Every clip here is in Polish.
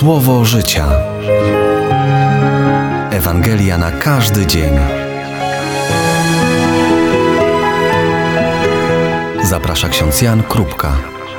Słowo życia. Ewangelia na każdy dzień. Zaprasza ksiądz Jan Krupka.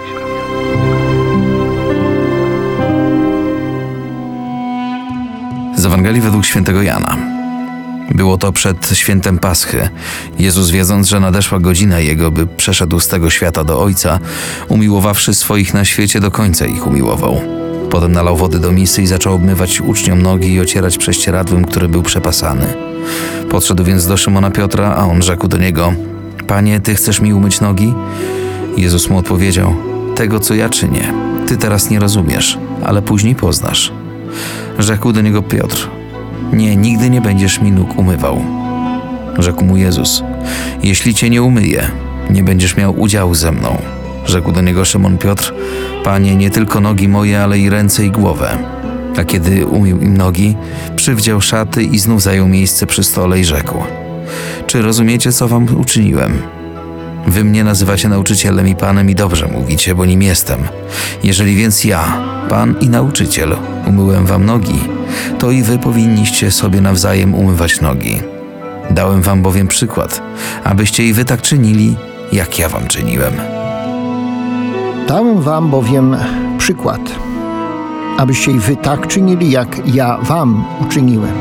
Z Ewangelii według świętego Jana. Było to przed świętem Paschy. Jezus, wiedząc, że nadeszła godzina Jego, by przeszedł z tego świata do Ojca, umiłowawszy swoich na świecie, do końca ich umiłował. Potem nalał wody do misy i zaczął obmywać uczniom nogi i ocierać prześcieradłem, który był przepasany. Podszedł więc do Szymona Piotra, a on rzekł do niego: Panie, Ty chcesz mi umyć nogi? Jezus mu odpowiedział: Tego, co ja czynię, Ty teraz nie rozumiesz, ale później poznasz. Rzekł do niego Piotr: Nie, nigdy nie będziesz mi nóg umywał. Rzekł mu Jezus: Jeśli Cię nie umyję, nie będziesz miał udziału ze mną. Rzekł do niego Szymon Piotr: Panie, nie tylko nogi moje, ale i ręce i głowę. A kiedy umył im nogi, przywdział szaty i znów zajął miejsce przy stole i rzekł: Czy rozumiecie, co wam uczyniłem? Wy mnie nazywacie nauczycielem i Panem i dobrze mówicie, bo nim jestem. Jeżeli więc ja, Pan i nauczyciel, umyłem wam nogi, to i wy powinniście sobie nawzajem umywać nogi. Dałem wam bowiem przykład, abyście i wy tak czynili, jak ja wam czyniłem. Dałem wam bowiem przykład, abyście i wy tak czynili, jak ja wam uczyniłem.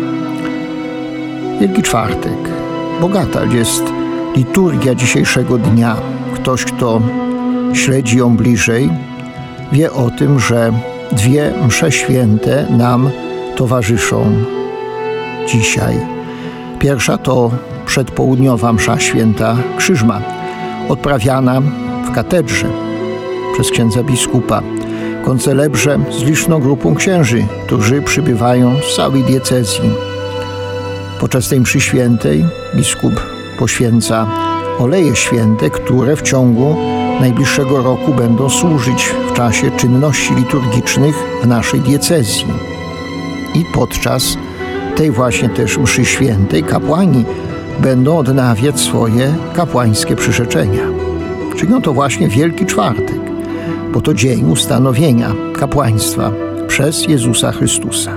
Wielki Czwartek. Bogata jest liturgia dzisiejszego dnia. Ktoś, kto śledzi ją bliżej, wie o tym, że dwie msze święte nam towarzyszą dzisiaj. Pierwsza to przedpołudniowa msza święta Krzyżma, odprawiana w katedrze przez księdza biskupa, w koncelebrze z liczną grupą księży, którzy przybywają z całej diecezji. Podczas tej mszy świętej biskup poświęca oleje święte, które w ciągu najbliższego roku będą służyć w czasie czynności liturgicznych w naszej diecezji. I podczas tej właśnie też mszy świętej kapłani będą odnawiać swoje kapłańskie przyrzeczenia. Czynią to właśnie Wielki Czwartek, bo to dzień ustanowienia kapłaństwa przez Jezusa Chrystusa.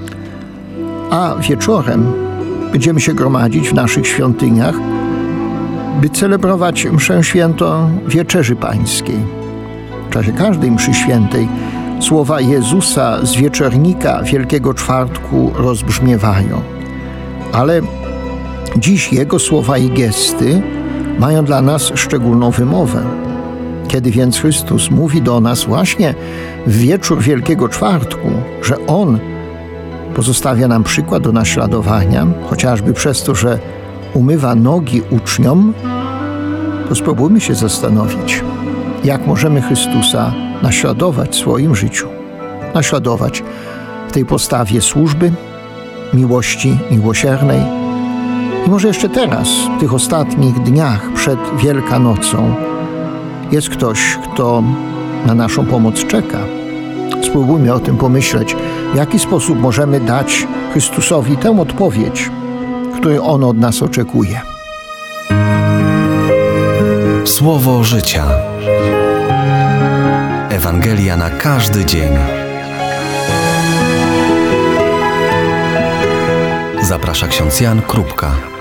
A wieczorem będziemy się gromadzić w naszych świątyniach, by celebrować mszę świętą Wieczerzy Pańskiej. W czasie każdej mszy świętej słowa Jezusa z wieczornika Wielkiego Czwartku rozbrzmiewają. Ale dziś Jego słowa i gesty mają dla nas szczególną wymowę. Kiedy więc Chrystus mówi do nas właśnie w wieczór Wielkiego Czwartku, że On pozostawia nam przykład do naśladowania, chociażby przez to, że umywa nogi uczniom, to spróbujmy się zastanowić, jak możemy Chrystusa naśladować w swoim życiu. Naśladować w tej postawie służby, miłości miłosiernej. I może jeszcze teraz, w tych ostatnich dniach przed Wielkanocą, jest ktoś, kto na naszą pomoc czeka. Spróbujmy o tym pomyśleć, w jaki sposób możemy dać Chrystusowi tę odpowiedź, której On od nas oczekuje. Słowo życia. Ewangelia na każdy dzień. Zaprasza ksiądz Jan Krupka.